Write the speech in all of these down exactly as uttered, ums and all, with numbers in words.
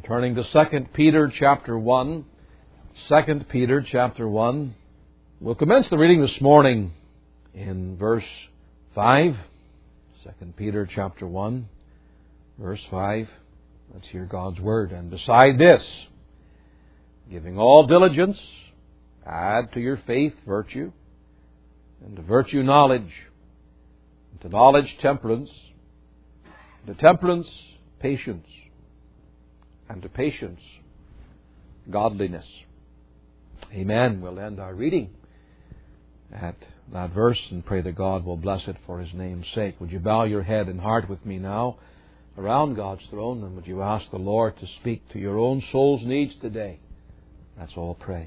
Turning to Second Peter chapter one. Second Peter chapter one. We'll commence the reading this morning in verse five. Second Peter chapter one, verse five. Let's hear God's Word. And beside this, giving all diligence, add to your faith virtue, and to virtue knowledge, and to knowledge temperance, and to temperance patience, and to patience godliness. Amen. We'll end our reading at that verse and pray that God will bless it for His name's sake. Would you bow your head and heart with me now around God's throne, and would you ask the Lord to speak to your own soul's needs today? Let's all pray.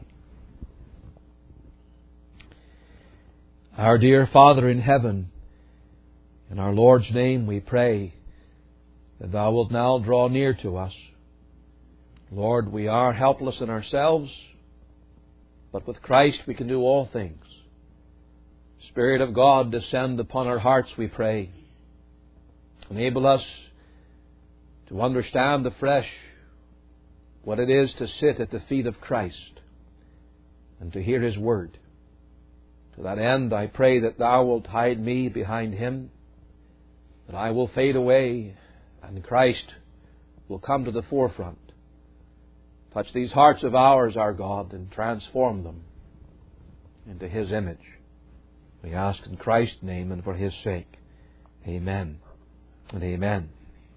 Our dear Father in heaven, in our Lord's name we pray that Thou wilt now draw near to us. Lord, we are helpless in ourselves, but with Christ we can do all things. Spirit of God, descend upon our hearts, we pray. Enable us to understand afresh what it is to sit at the feet of Christ and to hear His Word. To that end, I pray that Thou wilt hide me behind Him, that I will fade away and Christ will come to the forefront. Touch these hearts of ours, our God, and transform them into His image. We ask in Christ's name and for His sake. Amen and amen.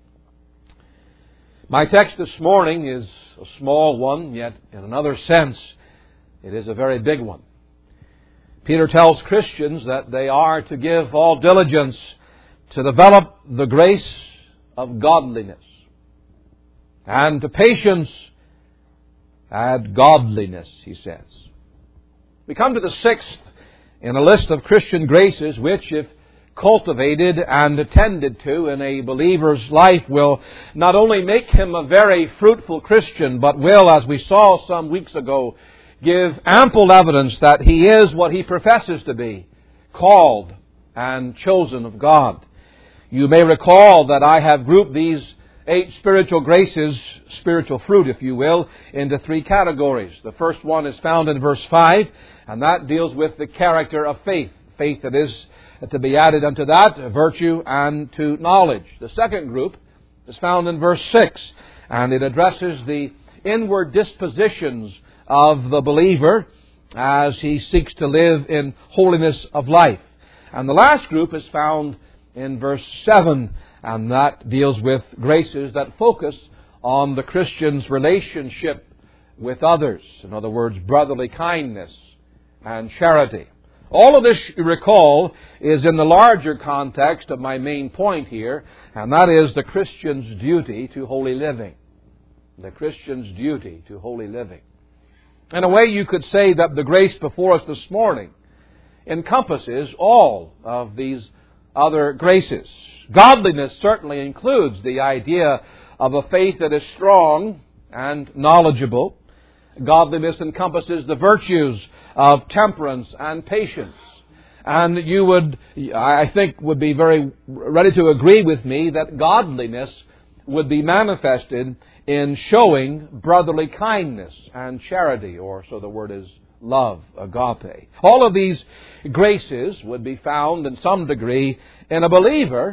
My text this morning is a small one, yet in another sense it is a very big one. Peter tells Christians that they are to give all diligence to develop the grace of godliness, and to patience add godliness, he says. We come to the sixth in a list of Christian graces which, if cultivated and attended to in a believer's life, will not only make him a very fruitful Christian, but will, as we saw some weeks ago, give ample evidence that he is what he professes to be, called and chosen of God. You may recall that I have grouped these eight spiritual graces, spiritual fruit, if you will, into three categories. The first one is found in verse five, and that deals with the character of faith. Faith that is to be added unto that, virtue and to knowledge. The second group is found in verse six, and it addresses the inward dispositions of the believer as he seeks to live in holiness of life. And the last group is found in verse seven, and that deals with graces that focus on the Christian's relationship with others. In other words, brotherly kindness and charity. All of this, you recall, is in the larger context of my main point here, and that is the Christian's duty to holy living. The Christian's duty to holy living. In a way, you could say that the grace before us this morning encompasses all of these other graces. Godliness certainly includes the idea of a faith that is strong and knowledgeable. Godliness encompasses the virtues of temperance and patience. And you would, I think, would be very ready to agree with me that godliness would be manifested in showing brotherly kindness and charity, or so the word is love, agape. All of these graces would be found in some degree in a believer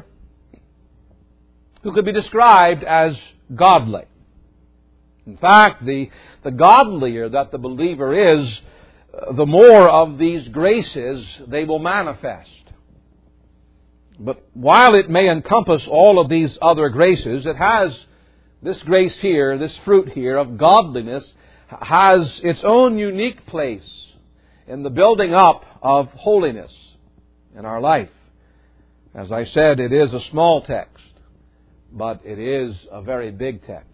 who could be described as godly. In fact, the, the godlier that the believer is, the more of these graces they will manifest. But while it may encompass all of these other graces, it has this grace here, this fruit here of godliness, has its own unique place in the building up of holiness in our life. As I said, it is a small text, but it is a very big text.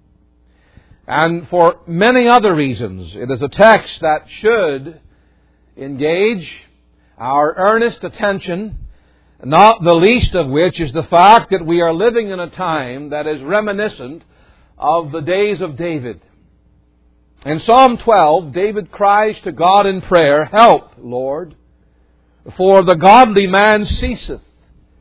And for many other reasons, it is a text that should engage our earnest attention, not the least of which is the fact that we are living in a time that is reminiscent of the days of David. In Psalm twelve, David cries to God in prayer, "Help, Lord, for the godly man ceaseth,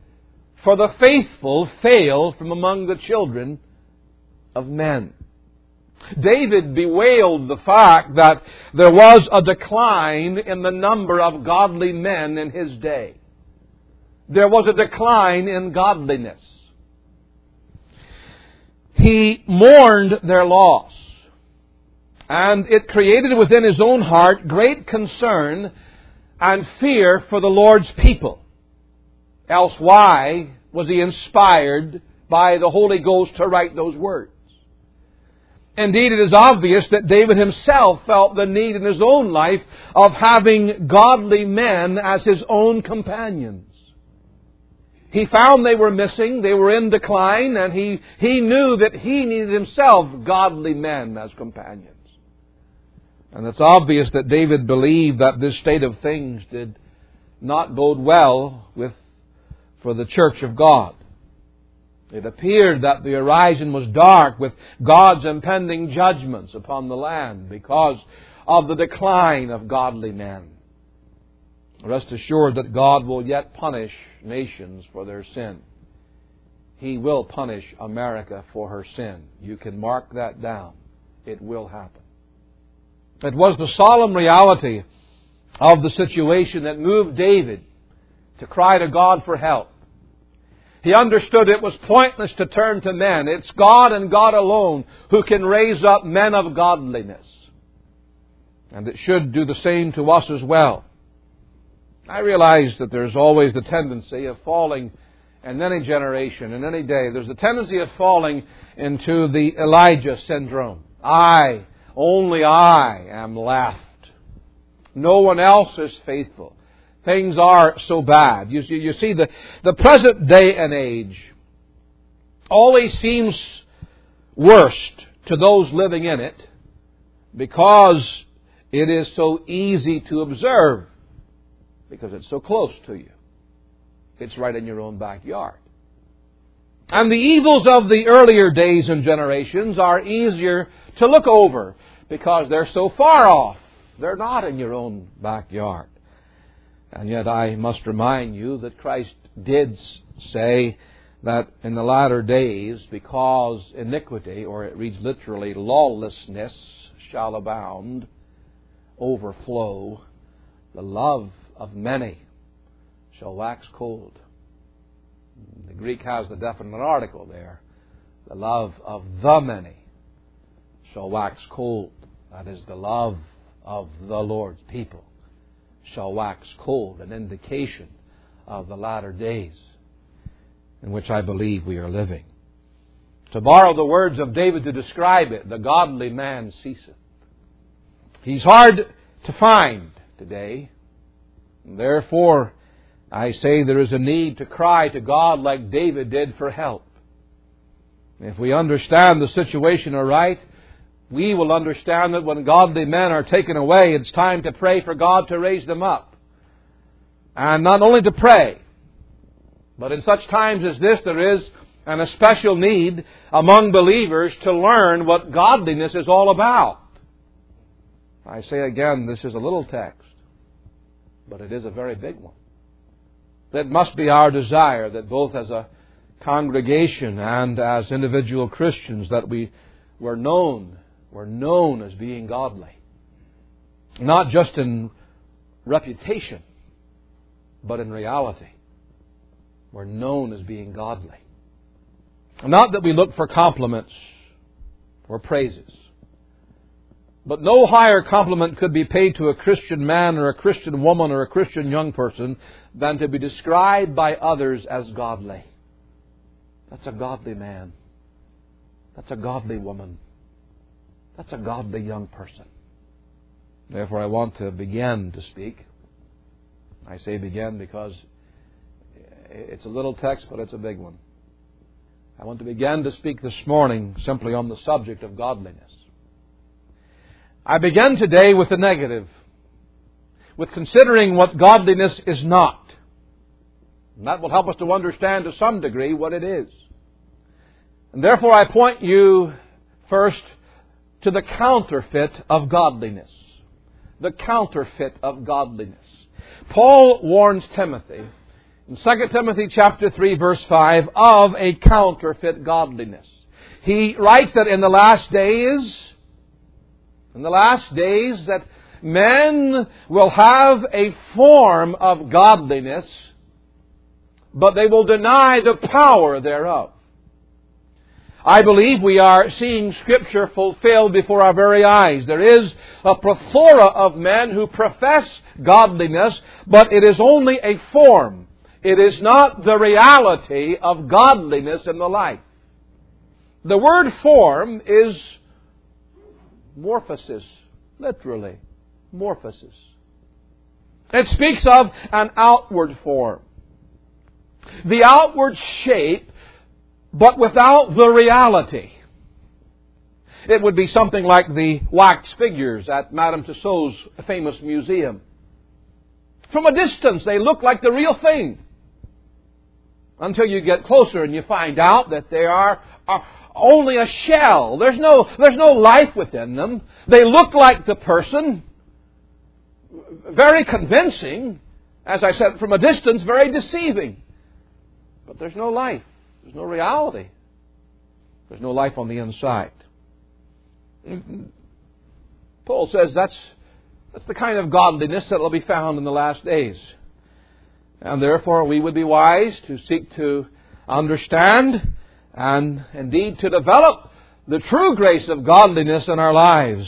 for the faithful fail from among the children of men." David bewailed the fact that there was a decline in the number of godly men in his day. There was a decline in godliness. He mourned their loss, and it created within his own heart great concern and fear for the Lord's people. Else why was he inspired by the Holy Ghost to write those words? Indeed, it is obvious that David himself felt the need in his own life of having godly men as his own companions. He found they were missing, they were in decline, and he, he knew that he needed himself godly men as companions. And it's obvious that David believed that this state of things did not bode well with for the church of God. It appeared that the horizon was dark with God's impending judgments upon the land because of the decline of godly men. Rest assured that God will yet punish nations for their sin. He will punish America for her sin. You can mark that down. It will happen. It was the solemn reality of the situation that moved David to cry to God for help. He understood it was pointless to turn to men. It's God and God alone who can raise up men of godliness. And it should do the same to us as well. I realize that there's always the tendency of falling in any generation, in any day. There's the tendency of falling into the Elijah syndrome. I, only I am left. No one else is faithful. Things are so bad. You see, you see the, the present day and age always seems worst to those living in it because it is so easy to observe. Because it's so close to you. It's right in your own backyard. And the evils of the earlier days and generations are easier to look over because they're so far off. They're not in your own backyard. And yet I must remind you that Christ did say that in the latter days, because iniquity, or it reads literally, lawlessness shall abound, overflow, the love of many shall wax cold. The Greek has the definite article there. The love of the many shall wax cold. That is, the love of the Lord's people shall wax cold, an indication of the latter days in which I believe we are living. To borrow the words of David to describe it, the godly man ceaseth. He's hard to find today. Therefore, I say there is a need to cry to God like David did for help. If we understand the situation aright, we will understand that when godly men are taken away, it's time to pray for God to raise them up. And not only to pray, but in such times as this, there is an especial need among believers to learn what godliness is all about. I say again, this is a little text, but it is a very big one. It must be our desire that both as a congregation and as individual Christians that we were known, were known as being godly. Not just in reputation, but in reality. We're known as being godly. Not that we look for compliments or praises. But no higher compliment could be paid to a Christian man or a Christian woman or a Christian young person than to be described by others as godly. That's a godly man. That's a godly woman. That's a godly young person. Therefore, I want to begin to speak. I say begin because it's a little text, but it's a big one. I want to begin to speak this morning simply on the subject of godliness. I begin today with the negative, with considering what godliness is not. And that will help us to understand to some degree what it is. And therefore I point you first to the counterfeit of godliness. The counterfeit of godliness. Paul warns Timothy in Second Timothy chapter three verse five of a counterfeit godliness. He writes that in the last days in the last days that men will have a form of godliness, but they will deny the power thereof. I believe we are seeing Scripture fulfilled before our very eyes. There is a plethora of men who profess godliness, but it is only a form. It is not the reality of godliness in the life. The word form is morphosis, literally, morphosis. It speaks of an outward form. The outward shape, but without the reality. It would be something like the wax figures at Madame Tussauds famous museum. From a distance, they look like the real thing. Until you get closer and you find out that they are, are only a shell. There's no, there's no life within them. They look like the person. Very convincing. As I said, from a distance, very deceiving. But there's no life. There's no reality. There's no life on the inside. Paul says that's, that's the kind of godliness that will be found in the last days. And therefore we would be wise to seek to understand and indeed to develop the true grace of godliness in our lives.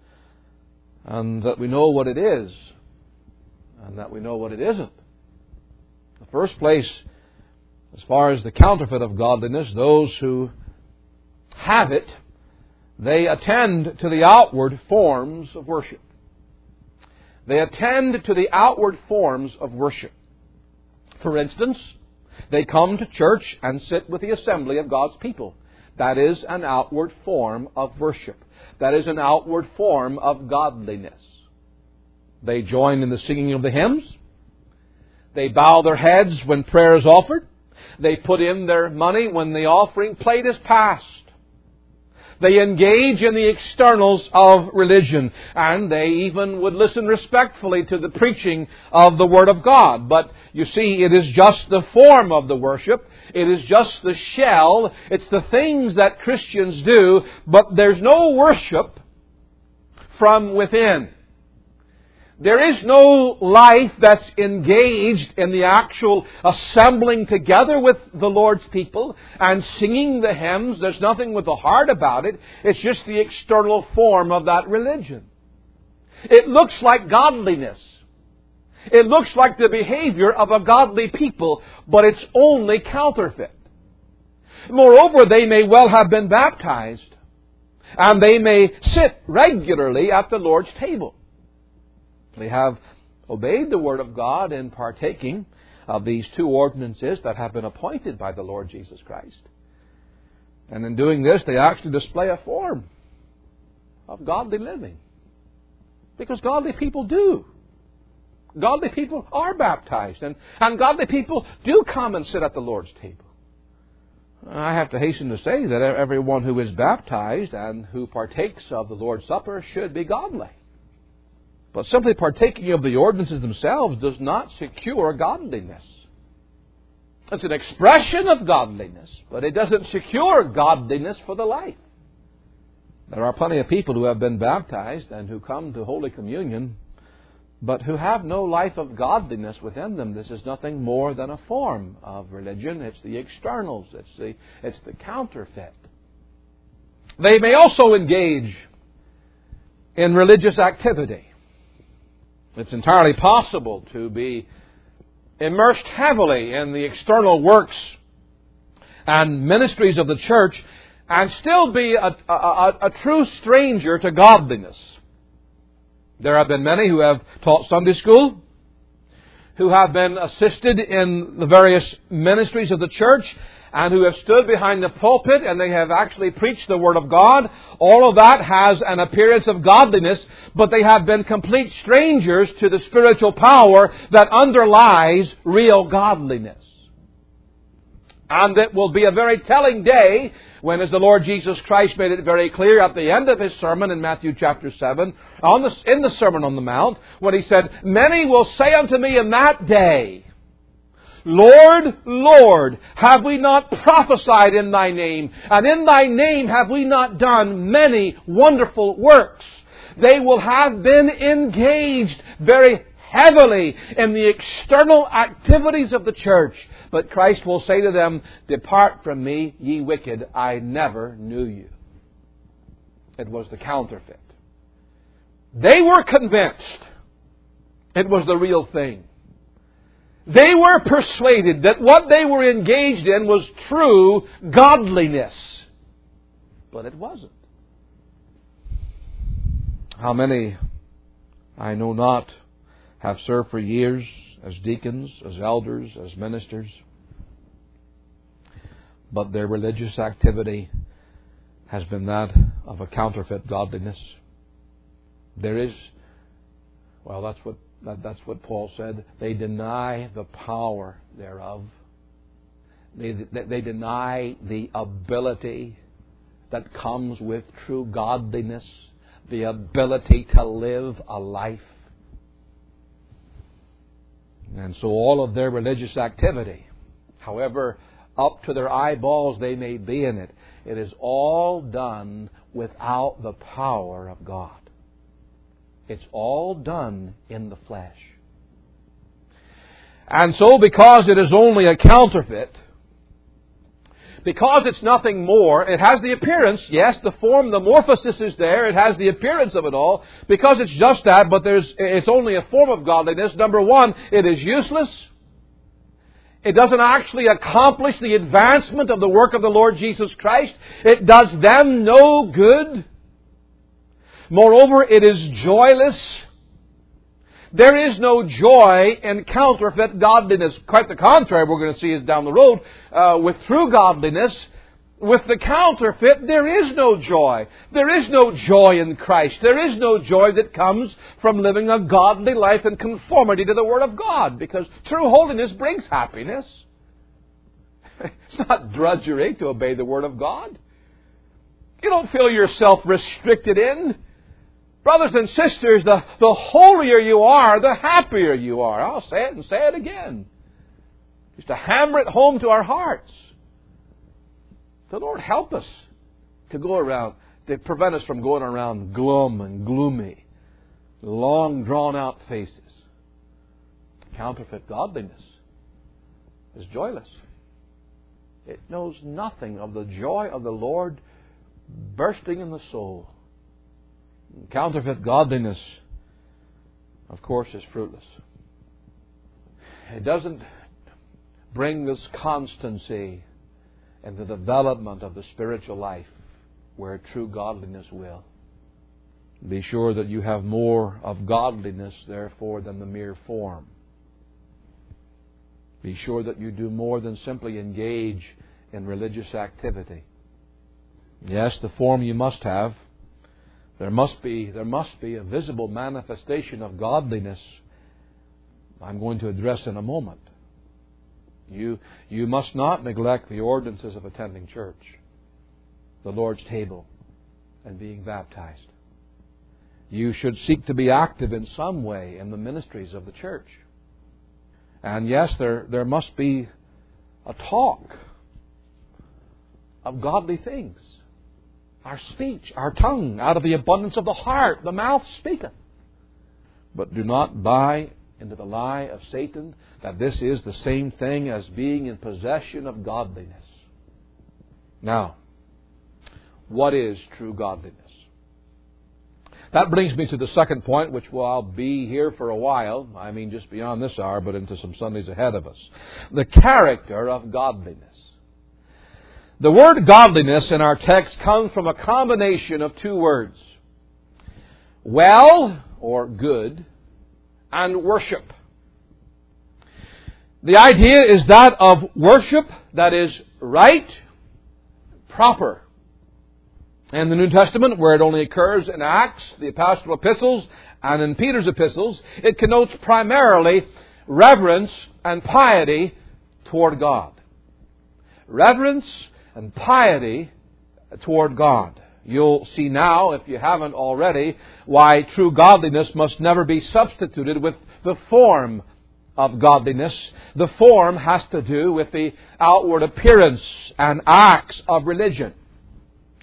And that we know what it is. And that we know what it isn't. In the first place, as far as the counterfeit of godliness, those who have it, they attend to the outward forms of worship. They attend to the outward forms of worship. For instance, they come to church and sit with the assembly of God's people. That is an outward form of worship. That is an outward form of godliness. They join in the singing of the hymns. They bow their heads when prayer is offered. They put in their money when the offering plate is passed. They engage in the externals of religion, and they even would listen respectfully to the preaching of the Word of God. But you see, it is just the form of the worship. It is just the shell. It's the things that Christians do, but there's no worship from within. There is no life that's engaged in the actual assembling together with the Lord's people and singing the hymns. There's nothing with the heart about it. It's just the external form of that religion. It looks like godliness. It looks like the behavior of a godly people, but it's only counterfeit. Moreover, they may well have been baptized, and they may sit regularly at the Lord's table. They have obeyed the Word of God in partaking of these two ordinances that have been appointed by the Lord Jesus Christ. And in doing this, they actually display a form of godly living. Because godly people do. Godly people are baptized. And, and godly people do come and sit at the Lord's table. I have to hasten to say that everyone who is baptized and who partakes of the Lord's Supper should be godly. But simply partaking of the ordinances themselves does not secure godliness. It's an expression of godliness, but it doesn't secure godliness for the life. There are plenty of people who have been baptized and who come to Holy Communion, but who have no life of godliness within them. This is nothing more than a form of religion. It's the externals. It's the, it's the counterfeit. They may also engage in religious activity. It's entirely possible to be immersed heavily in the external works and ministries of the church and still be a, a, a, a true stranger to godliness. There have been many who have taught Sunday school, who have been assisted in the various ministries of the church, and who have stood behind the pulpit and they have actually preached the Word of God. All of that has an appearance of godliness, but they have been complete strangers to the spiritual power that underlies real godliness. And it will be a very telling day when, as the Lord Jesus Christ made it very clear at the end of His sermon in Matthew chapter seven, on the, in the Sermon on the Mount, when He said, "Many will say unto me in that day, Lord, Lord, have we not prophesied in Thy name? And in Thy name have we not done many wonderful works?" They will have been engaged very heavily in the external activities of the church. But Christ will say to them, "Depart from me, ye wicked, I never knew you." It was the counterfeit. They were convinced it was the real thing. They were persuaded that what they were engaged in was true godliness. But it wasn't. How many, I know not, have served for years as deacons, as elders, as ministers, but their religious activity has been that of a counterfeit godliness. There is, well, that's what that, that's what Paul said. They deny the power thereof. They, they, they deny the ability that comes with true godliness, the ability to live a life. And so all of their religious activity, however up to their eyeballs they may be in it, it is all done without the power of God. It's all done in the flesh. And so because it is only a counterfeit, because it's nothing more, it has the appearance, yes, the form, the morphosis is there, it has the appearance of it all, because it's just that, but there's it's only a form of godliness. Number one, it is useless. It doesn't actually accomplish the advancement of the work of the Lord Jesus Christ. It does them no good. Moreover, it is joyless. There is no joy in counterfeit godliness. Quite the contrary, we're going to see is down the road. Uh, with true godliness, with the counterfeit, there is no joy. There is no joy in Christ. There is no joy that comes from living a godly life in conformity to the Word of God. Because true holiness brings happiness. It's not drudgery to obey the Word of God. You don't feel yourself restricted in. Brothers and sisters, the, the holier you are, the happier you are. I'll say it and say it again. Just to hammer it home to our hearts. The Lord help us to go around, to prevent us from going around glum and gloomy, long drawn out faces. Counterfeit godliness is joyless. It knows nothing of the joy of the Lord bursting in the soul. Counterfeit godliness, of course, is fruitless. It doesn't bring this constancy in the development of the spiritual life where true godliness will. Be sure that you have more of godliness, therefore, than the mere form. Be sure that you do more than simply engage in religious activity. Yes, the form you must have. There must be, there must be a visible manifestation of godliness I'm going to address in a moment. You, you must not neglect the ordinances of attending church, the Lord's table, and being baptized. You should seek to be active in some way in the ministries of the church. And yes, there, there must be a talk of godly things. Our speech, our tongue, out of the abundance of the heart, the mouth speaketh. But do not buy into the lie of Satan that this is the same thing as being in possession of godliness. Now, what is true godliness? That brings me to the second point, which will I'll be here for a while. I mean, just beyond this hour, but into some Sundays ahead of us. The character of godliness. The word godliness in our text comes from a combination of two words. Well, or good, and worship. The idea is that of worship that is right, proper. In the New Testament, where it only occurs in Acts, the pastoral epistles, and in Peter's epistles, it connotes primarily reverence and piety toward God. Reverence and piety toward God. You'll see now, if you haven't already, why true godliness must never be substituted with the form of godliness. The form has to do with the outward appearance and acts of religion.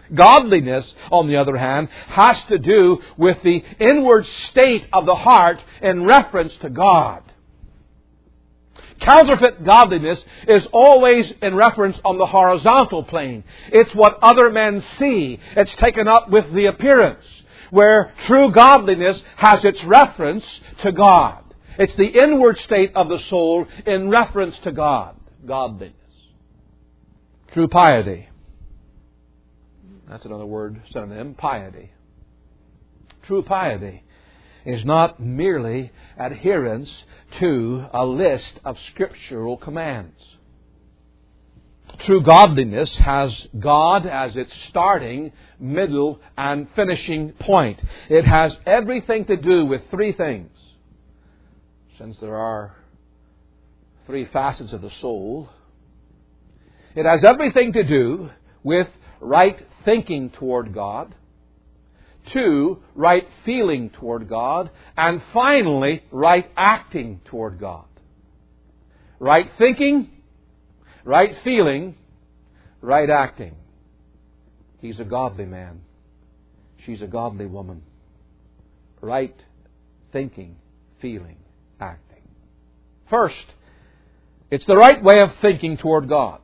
Godliness, on the other hand, has to do with the inward state of the heart in reference to God. Counterfeit godliness is always in reference on the horizontal plane. It's what other men see. It's taken up with the appearance. Where true godliness has its reference to God. It's the inward state of the soul in reference to God. Godliness. True piety. That's another word, synonym, piety. True piety is not merely adherence to a list of scriptural commands. True godliness has God as its starting, middle, and finishing point. It has everything to do with three things. Since there are three facets of the soul, it has everything to do with right thinking toward God. Two, right feeling toward God. And finally, right acting toward God. Right thinking, right feeling, right acting. He's a godly man. She's a godly woman. Right thinking, feeling, acting. First, it's the right way of thinking toward God.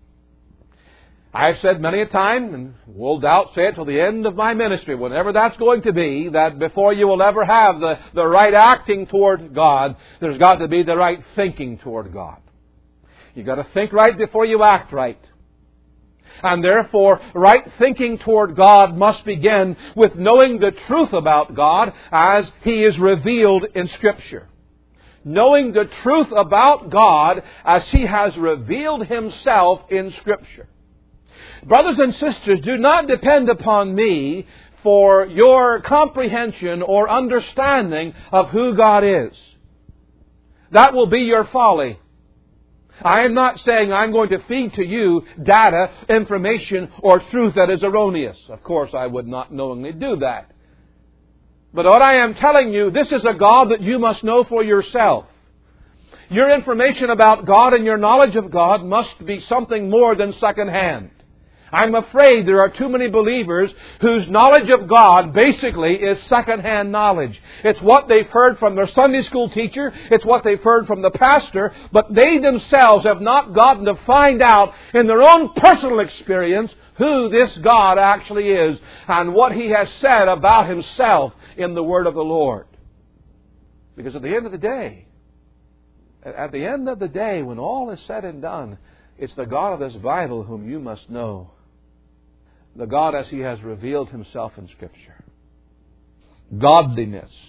I've said many a time, and will doubt say it till the end of my ministry, whenever that's going to be, that before you will ever have the, the right acting toward God, there's got to be the right thinking toward God. You've got to think right before you act right. And therefore, right thinking toward God must begin with knowing the truth about God as He is revealed in Scripture. Knowing the truth about God as He has revealed Himself in Scripture. Brothers and sisters, do not depend upon me for your comprehension or understanding of who God is. That will be your folly. I am not saying I'm going to feed to you data, information, or truth that is erroneous. Of course, I would not knowingly do that. But what I am telling you, this is a God that you must know for yourself. Your information about God and your knowledge of God must be something more than secondhand. I'm afraid there are too many believers whose knowledge of God basically is secondhand knowledge. It's what they've heard from their Sunday school teacher. It's what they've heard from the pastor. But they themselves have not gotten to find out in their own personal experience who this God actually is and what He has said about Himself in the Word of the Lord. Because at the end of the day, at the end of the day, when all is said and done, it's the God of this Bible whom you must know. The God as He has revealed Himself in Scripture. Godliness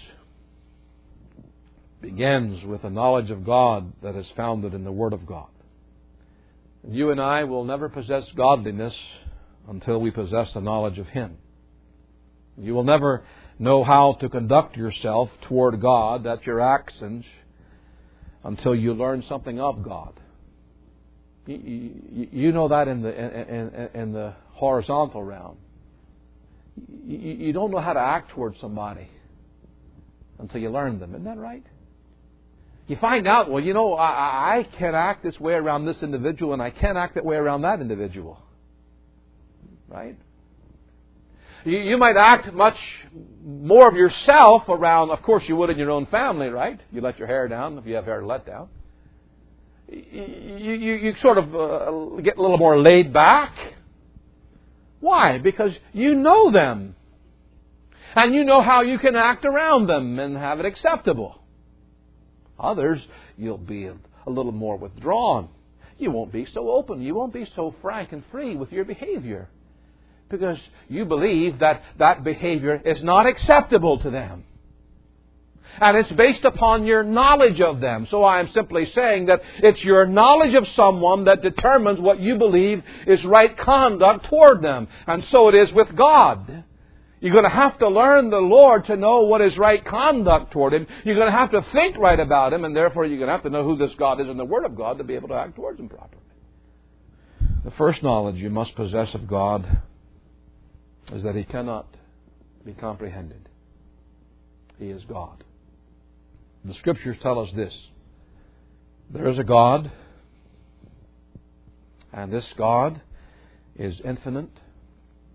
begins with a knowledge of God that is founded in the Word of God. You and I will never possess godliness until we possess the knowledge of Him. You will never know how to conduct yourself toward God, that's your actions, until you learn something of God. You, you know that in the in, in, in the horizontal realm. You, you don't know how to act towards somebody until you learn them. Isn't that right? You find out, well, you know, I, I can act this way around this individual and I can't act that way around that individual. Right? You, you might act much more of yourself around, of course you would in your own family, right? You let your hair down if you have hair to let down. You, you, you sort of uh, get a little more laid back. Why? Because you know them. And you know how you can act around them and have it acceptable. Others, you'll be a, a little more withdrawn. You won't be so open. You won't be so frank and free with your behavior. Because you believe that that behavior is not acceptable to them. And it's based upon your knowledge of them. So I'm simply saying that it's your knowledge of someone that determines what you believe is right conduct toward them. And so it is with God. You're going to have to learn the Lord to know what is right conduct toward Him. You're going to have to think right about Him, and therefore you're going to have to know who this God is in the Word of God to be able to act towards Him properly. The first knowledge you must possess of God is that He cannot be comprehended. He is God. The Scriptures tell us this. There is a God, and this God is infinite.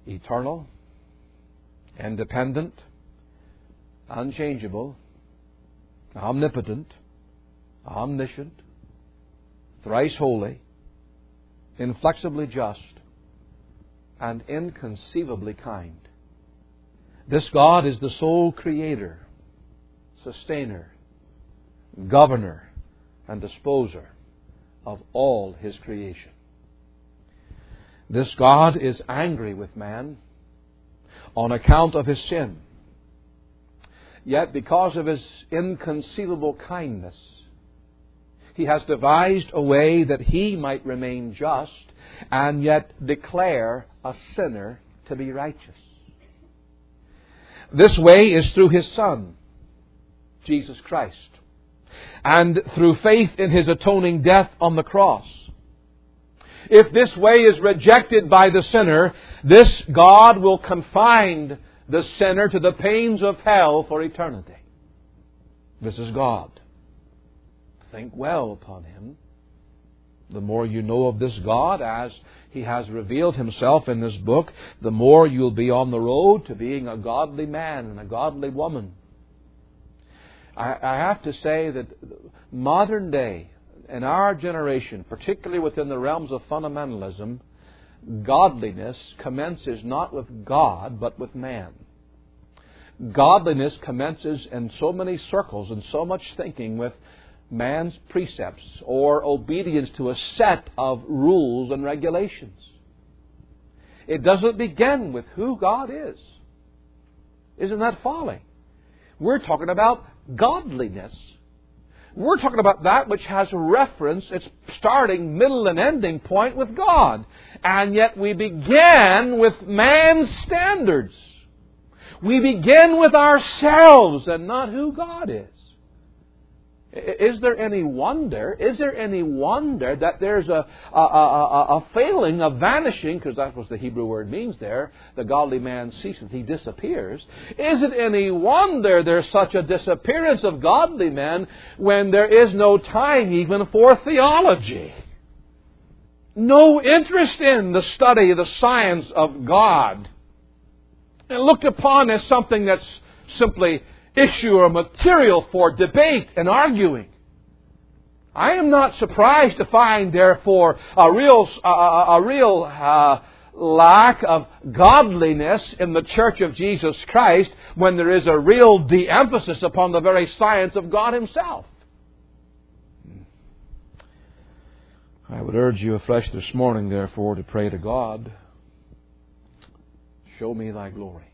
eternal, independent, unchangeable, omnipotent, omniscient, thrice holy, inflexibly just, and inconceivably kind. This God is the sole creator, sustainer, governor, and disposer of all His creation. This God is angry with man on account of his sin. Yet because of His inconceivable kindness, He has devised a way that He might remain just and yet declare a sinner to be righteous. This way is through His Son, Jesus Christ, and through faith in His atoning death on the cross. If this way is rejected by the sinner, this God will confine the sinner to the pains of hell for eternity. This is God. Think well upon Him. The more you know of this God as He has revealed Himself in this book, the more you'll be on the road to being a godly man and a godly woman. I, I have to say that modern day, in our generation, particularly within the realms of fundamentalism, godliness commences not with God, but with man. Godliness commences in so many circles and so much thinking with man's precepts or obedience to a set of rules and regulations. It doesn't begin with who God is. Isn't that folly? We're talking about godliness. We're talking about that which has reference, its starting, middle, and ending point with God. And yet we begin with man's standards. We begin with ourselves and not who God is. Is there any wonder? Is there any wonder that there's a, a, a, a failing, a vanishing, because that's what the Hebrew word means there, the godly man ceaseth, he disappears. Is it any wonder there's such a disappearance of godly men when there is no time even for theology? No interest in the study of the science of God. And looked upon as something that's simply issue or material for debate and arguing. I am not surprised to find, therefore, a real, uh, a real uh, lack of godliness in the Church of Jesus Christ when there is a real de-emphasis upon the very science of God Himself. I would urge you afresh this morning, therefore, to pray to God, show me Thy glory.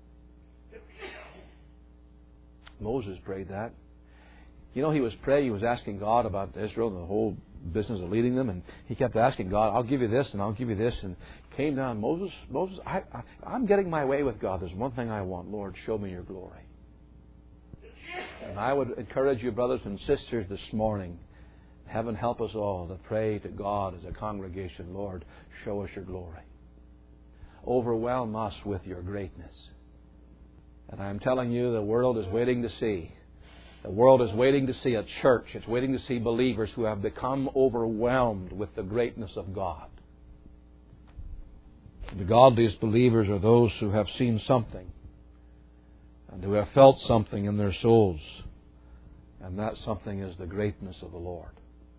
Moses prayed that. You know, he was praying, he was asking God about Israel and the whole business of leading them, and he kept asking God, I'll give you this and I'll give you this, and came down, Moses, Moses, I, I, I'm getting my way with God. There's one thing I want. Lord, show me your glory. And I would encourage you, brothers and sisters, this morning, heaven help us all to pray to God as a congregation, Lord, show us your glory. Overwhelm us with your greatness. And I'm telling you, the world is waiting to see. The world is waiting to see a church. It's waiting to see believers who have become overwhelmed with the greatness of God. The godliest believers are those who have seen something and who have felt something in their souls. And that something is the greatness of the Lord.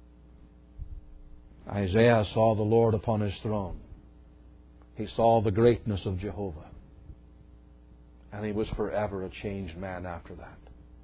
Isaiah saw the Lord upon His throne. He saw the greatness of Jehovah. And he was forever a changed man after that.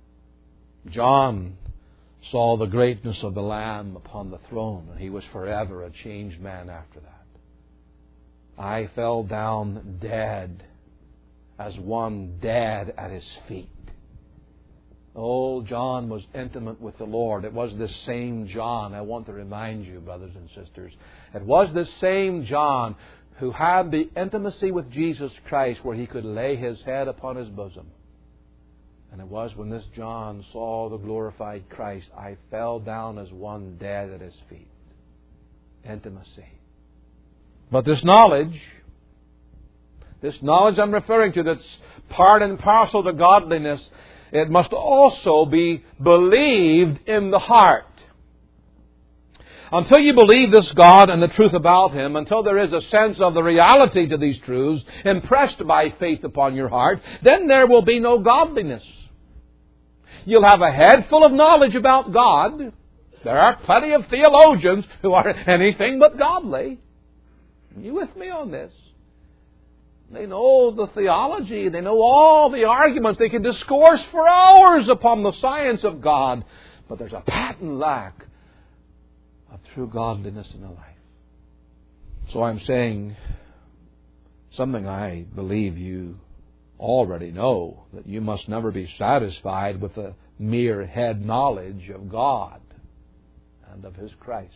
John saw the greatness of the Lamb upon the throne, and he was forever a changed man after that. I fell down dead as one dead at His feet. Oh, John was intimate with the Lord. It was this same John, I want to remind you, brothers and sisters, it was this same John who had the intimacy with Jesus Christ where he could lay his head upon His bosom. And it was when this John saw the glorified Christ, I fell down as one dead at His feet. Intimacy. But this knowledge, this knowledge I'm referring to that's part and parcel to godliness, it must also be believed in the heart. Until you believe this God and the truth about Him, until there is a sense of the reality to these truths impressed by faith upon your heart, then there will be no godliness. You'll have a head full of knowledge about God. There are plenty of theologians who are anything but godly. Are you with me on this? They know the theology. They know all the arguments. They can discourse for hours upon the science of God. But there's a patent lack of true godliness in their life. So I'm saying something I believe you already know, that you must never be satisfied with a mere head knowledge of God and of His Christ.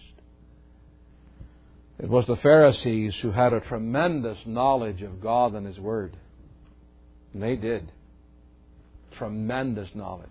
It was the Pharisees who had a tremendous knowledge of God and His Word. And they did. Tremendous knowledge.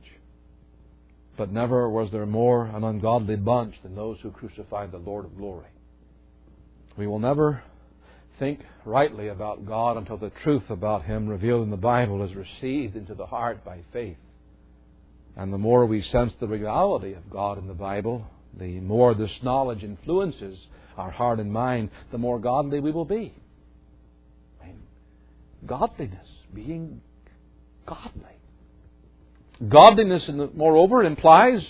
But never was there more an ungodly bunch than those who crucified the Lord of glory. We will never think rightly about God until the truth about Him revealed in the Bible is received into the heart by faith. And the more we sense the reality of God in the Bible, the more this knowledge influences our heart and mind, the more godly we will be. I mean, godliness, being godly. Godliness, moreover, implies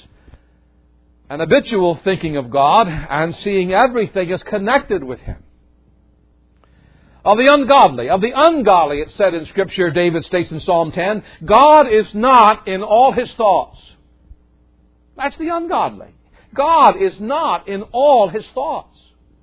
an habitual thinking of God and seeing everything as connected with Him. Of the ungodly, of the ungodly, it said in Scripture, David states in Psalm ten, God is not in all his thoughts. That's the ungodly. God is not in all his thoughts.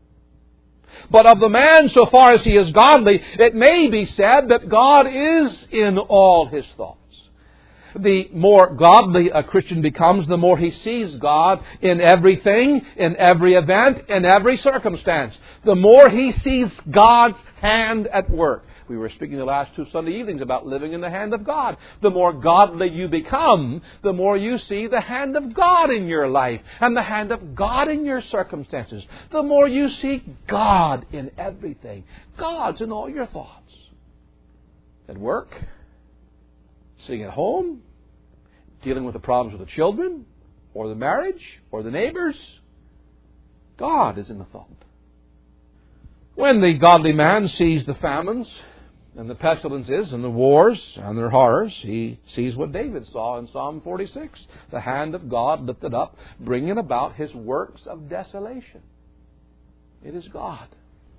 But of the man, so far as he is godly, it may be said that God is in all his thoughts. The more godly a Christian becomes, the more he sees God in everything, in every event, in every circumstance. The more he sees God's hand at work. We were speaking the last two Sunday evenings about living in the hand of God. The more godly you become, the more you see the hand of God in your life and the hand of God in your circumstances. The more you see God in everything. God's in all your thoughts. At work, sitting at home, dealing with the problems with the children, or the marriage, or the neighbors. God is in the thought. When the godly man sees the famines, and the pestilences, and the wars, and their horrors, he sees what David saw in Psalm forty-six. The hand of God lifted up, bringing about His works of desolation. It is God.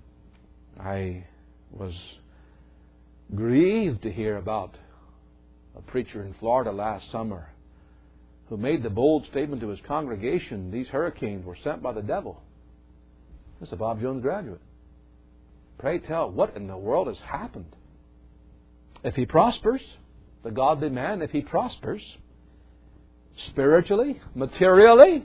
I was grieved to hear about a preacher in Florida last summer who made the bold statement to his congregation, these hurricanes were sent by the devil. This is a Bob Jones graduate. Pray tell, what in the world has happened? If he prospers, the godly man, if he prospers, spiritually, materially,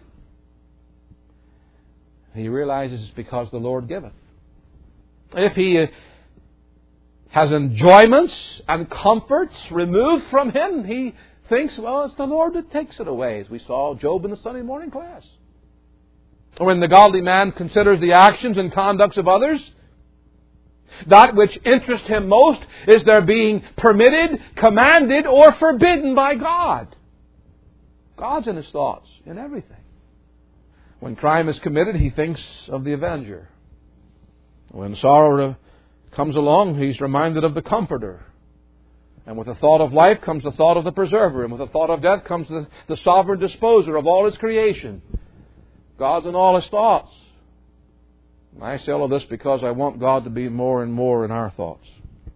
he realizes it's because the Lord giveth. If he has enjoyments and comforts removed from him, he thinks, well, it's the Lord that takes it away, as we saw Job in the Sunday morning class. When the godly man considers the actions and conducts of others, that which interests him most is their being permitted, commanded, or forbidden by God. God's in his thoughts, in everything. When crime is committed, he thinks of the avenger. When sorrow comes along, he's reminded of the Comforter. And with the thought of life comes the thought of the Preserver. And with the thought of death comes the, the sovereign disposer of all His creation. God's in all His thoughts. I say all of this because I want God to be more and more in our thoughts.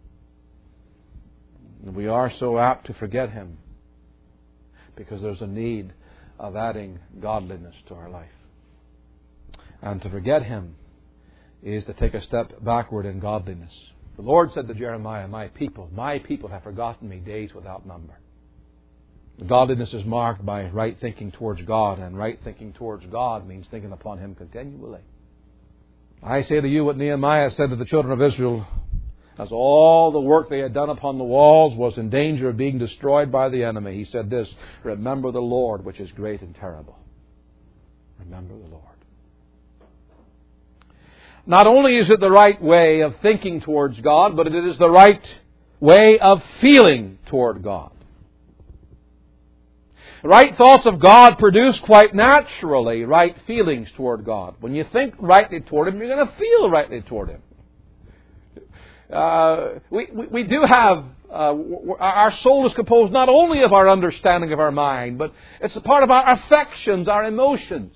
And we are so apt to forget Him because there's a need of adding godliness to our life. And to forget Him is to take a step backward in godliness. The Lord said to Jeremiah, my people, my people have forgotten me days without number. Godliness is marked by right thinking towards God, and right thinking towards God means thinking upon Him continually. I say to you what Nehemiah said to the children of Israel, as all the work they had done upon the walls was in danger of being destroyed by the enemy. He said this, remember the Lord, which is great and terrible. Remember the Lord. Not only is it the right way of thinking towards God, but it is the right way of feeling toward God. Right thoughts of God produce quite naturally right feelings toward God. When you think rightly toward Him, you're going to feel rightly toward Him. Uh, we, we, we do have, uh, our soul is composed not only of our understanding of our mind, but it's a part of our affections, our emotions.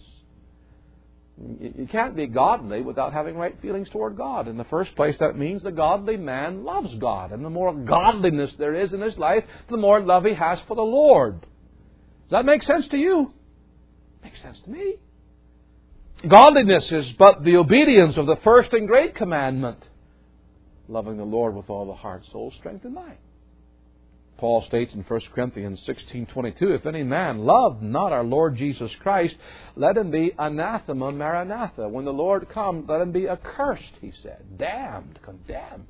You can't be godly without having right feelings toward God. In the first place, that means the godly man loves God. And the more godliness there is in his life, the more love he has for the Lord. Does that make sense to you? Makes sense to me. Godliness is but the obedience of the first and great commandment, loving the Lord with all the heart, soul, strength, and mind. Paul states in First Corinthians sixteen twenty-two, if any man love not our Lord Jesus Christ, let him be anathema maranatha. When the Lord comes, let him be accursed, he said. Damned, condemned.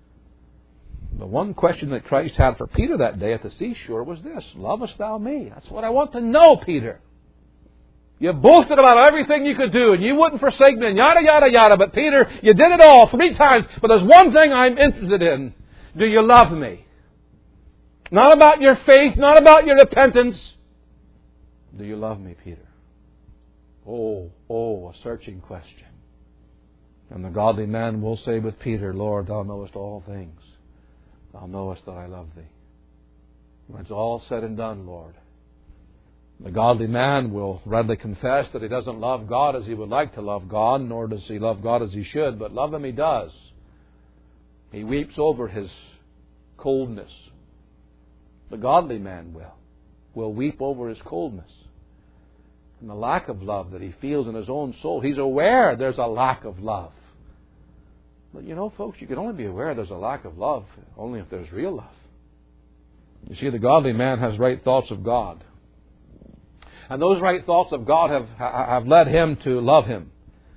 The one question that Christ had for Peter that day at the seashore was this: lovest thou me? That's what I want to know, Peter. You boasted about everything you could do, and you wouldn't forsake me, and yada, yada, yada. But Peter, you did it all three times. But there's one thing I'm interested in. Do you love me? Not about your faith, not about your repentance. Do you love me, Peter? Oh, oh, a searching question. And the godly man will say with Peter, Lord, Thou knowest all things. Thou knowest that I love Thee. When it's all said and done, Lord, the godly man will readily confess that he doesn't love God as he would like to love God, nor does he love God as he should, but love Him he does. He weeps over his coldness. The godly man will, will weep over his coldness and the lack of love that he feels in his own soul. He's aware there's a lack of love. But you know, folks, you can only be aware there's a lack of love only if there's real love. You see, the godly man has right thoughts of God. And those right thoughts of God have, have led him to love Him.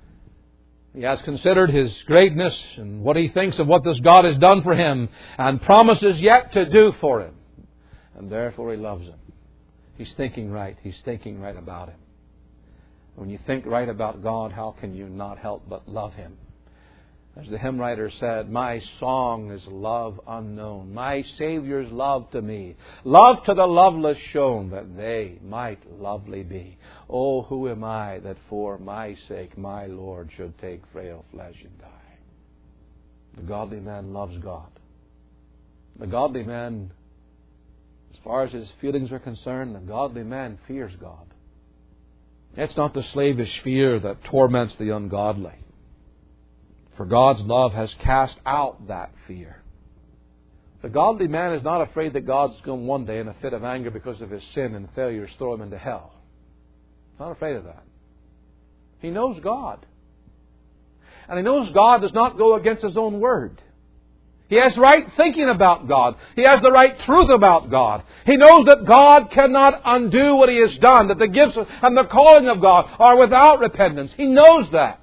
He has considered His greatness and what he thinks of what this God has done for him and promises yet to do for him. And therefore he loves Him. He's thinking right. He's thinking right about Him. When you think right about God, how can you not help but love Him? As the hymn writer said, my song is love unknown, my Saviour's love to me, love to the loveless shown, that they might lovely be. Oh, who am I that for my sake my Lord should take frail flesh and die? The godly man loves God. The godly man, as far as his feelings are concerned, the godly man fears God. It's not the slavish fear that torments the ungodly. For God's love has cast out that fear. The godly man is not afraid that God's going one day in a fit of anger because of his sin and failures throw him into hell. He's not afraid of that. He knows God. And he knows God does not go against His own word. He has right thinking about God. He has the right truth about God. He knows that God cannot undo what He has done, that the gifts and the calling of God are without repentance. He knows that.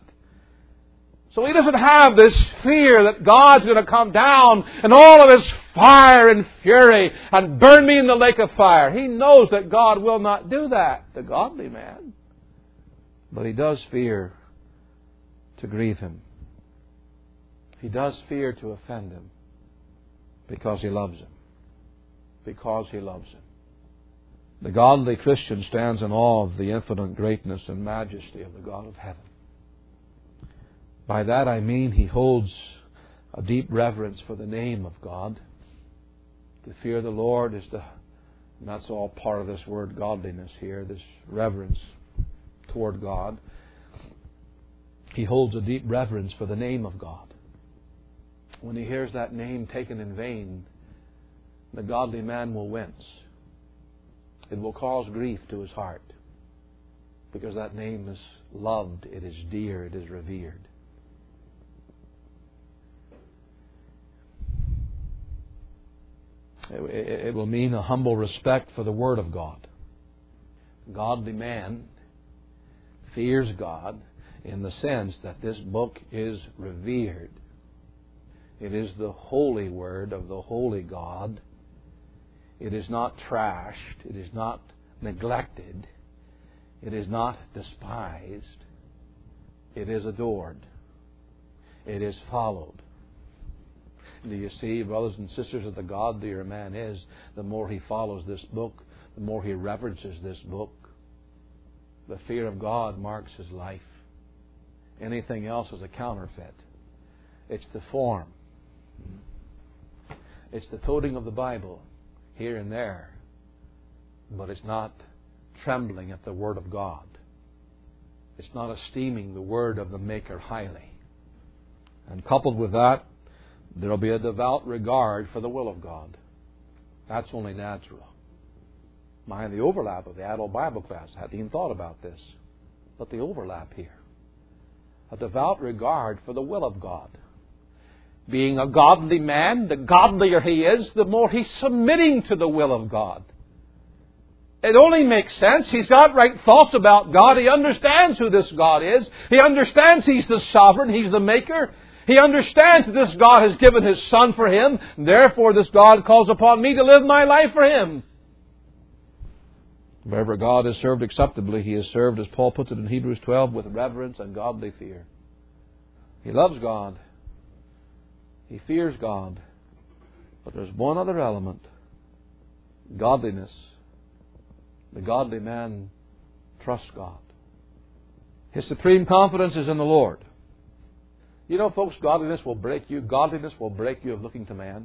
So he doesn't have this fear that God's going to come down in all of His fire and fury and burn me in the lake of fire. He knows that God will not do that, the godly man. But he does fear to grieve Him. He does fear to offend Him because he loves Him. Because he loves Him. The godly Christian stands in awe of the infinite greatness and majesty of the God of heaven. By that I mean he holds a deep reverence for the name of God. To fear the Lord is to, and that's all part of this word godliness here, this reverence toward God. He holds a deep reverence for the name of God. When he hears that name taken in vain, the godly man will wince. It will cause grief to his heart, because that name is loved, it is dear, it is revered. It will mean a humble respect for the Word of God. A godly man fears God in the sense that this book is revered. It is the holy Word of the holy God. It is not trashed. It is not neglected. It is not despised. It is adored. It is followed. Do you see, brothers and sisters, that the godlier a man is, the more he follows this book, the more he reverences this book. The fear of God marks his life. Anything else is a counterfeit. It's the form. It's the toting of the Bible here and there. But it's not trembling at the Word of God. It's not esteeming the Word of the Maker highly. And coupled with that, there will be a devout regard for the will of God. That's only natural. Mind the overlap of the adult Bible class. I hadn't even thought about this. But the overlap here. A devout regard for the will of God. Being a godly man, the godlier he is, the more he's submitting to the will of God. It only makes sense. He's got right thoughts about God. He understands who this God is. He understands He's the sovereign. He's the maker. He understands that this God has given His Son for him. Therefore, this God calls upon me to live my life for Him. Wherever God is served acceptably, He is served, as Paul puts it in Hebrews twelve, with reverence and godly fear. He loves God. He fears God. But there's one other element. Godliness. The godly man trusts God. His supreme confidence is in the Lord. You know, folks, godliness will break you. Godliness will break you of looking to man.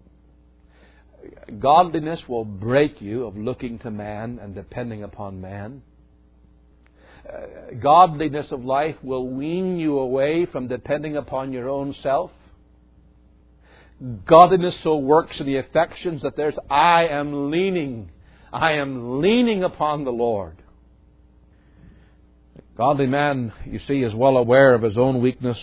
Godliness will break you of looking to man and depending upon man. Uh, godliness of life will wean you away from depending upon your own self. Godliness so works in the affections that there's, I am leaning I am leaning upon the Lord. A godly man, you see, is well aware of his own weakness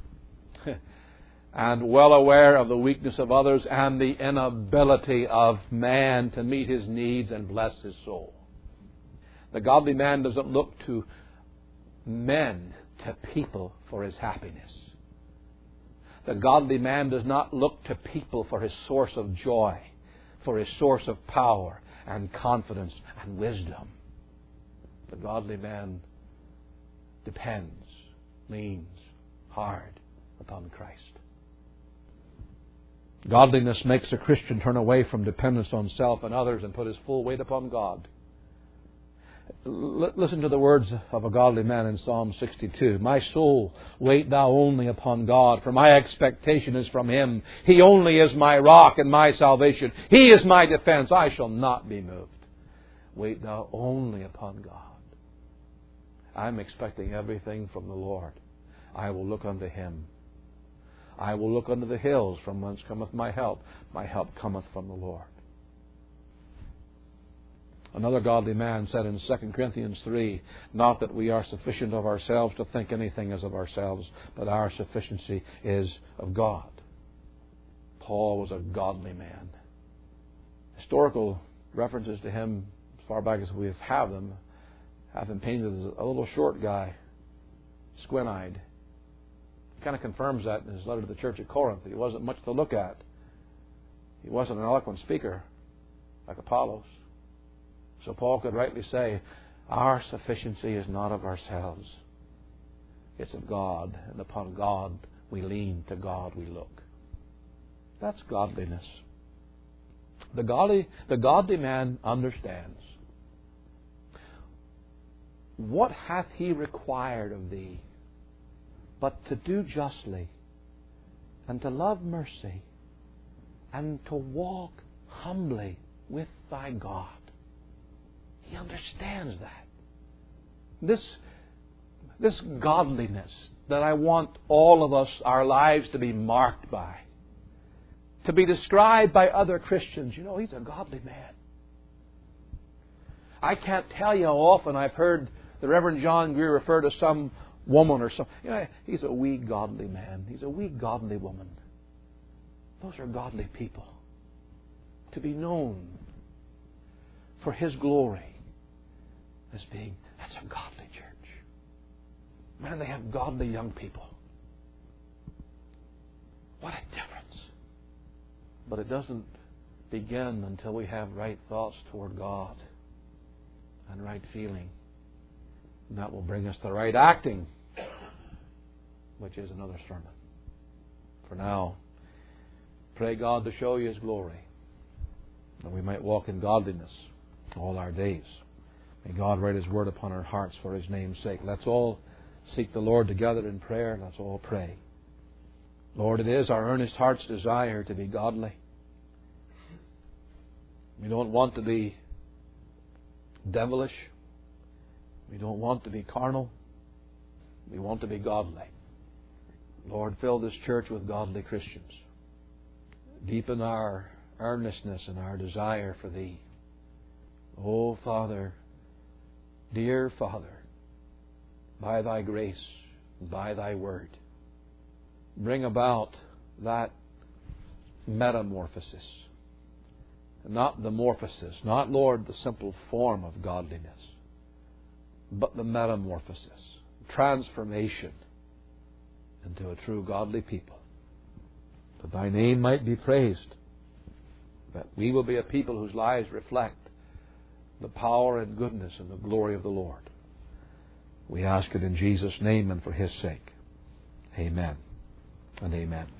and well aware of the weakness of others and the inability of man to meet his needs and bless his soul. The godly man doesn't look to men, to people, for his happiness. The godly man does not look to people for his source of joy, for his source of power and confidence and wisdom. The godly man depends, leans hard upon Christ. Godliness makes a Christian turn away from dependence on self and others and put his full weight upon God. L- listen to the words of a godly man in Psalm sixty-two. My soul, wait thou only upon God, for my expectation is from Him. He only is my rock and my salvation. He is my defense. I shall not be moved. Wait thou only upon God. I'm expecting everything from the Lord. I will look unto Him. I will look unto the hills, from whence cometh my help. My help cometh from the Lord. Another godly man said in Second Corinthians three, not that we are sufficient of ourselves to think anything as of ourselves, but our sufficiency is of God. Paul was a godly man. Historical references to him, as far back as we have them, have him painted as a little short guy, squint-eyed. He kind of confirms that in his letter to the church at Corinth. He wasn't much to look at. He wasn't an eloquent speaker like Apollos. So Paul could rightly say, our sufficiency is not of ourselves. It's of God. And upon God we lean, to God we look. That's godliness. The godly, the godly man understands. What hath He required of thee but to do justly, and to love mercy, and to walk humbly with thy God? He understands that. This, this godliness that I want all of us, our lives, to be marked by, to be described by other Christians. You know, he's a godly man. I can't tell you how often I've heard the Reverend John Greer refer to some woman or some. You know, he's a wee godly man. He's a wee godly woman. Those are godly people. To be known for His glory as being, that's a godly church. Man, they have godly young people. What a difference. But it doesn't begin until we have right thoughts toward God and right feeling. And that will bring us to right acting, which is another sermon. For now, Pray God to show you His glory, that we might walk in godliness all our days. May God write His word upon our hearts for His name's sake. Let's all seek the Lord together in prayer. Let's all pray. Lord, it is our earnest heart's desire to be godly. We don't want to be devilish. We don't want to be carnal. We want to be godly. Lord, fill this church with godly Christians. Deepen our earnestness and our desire for Thee. Oh, Father, dear Father, by Thy grace and by Thy word, bring about that metamorphosis. Not the morphosis, not, Lord, the simple form of godliness, but the metamorphosis, transformation into a true godly people. That Thy name might be praised, that we will be a people whose lives reflect the power and goodness and the glory of the Lord. We ask it in Jesus' name and for His sake. Amen and amen.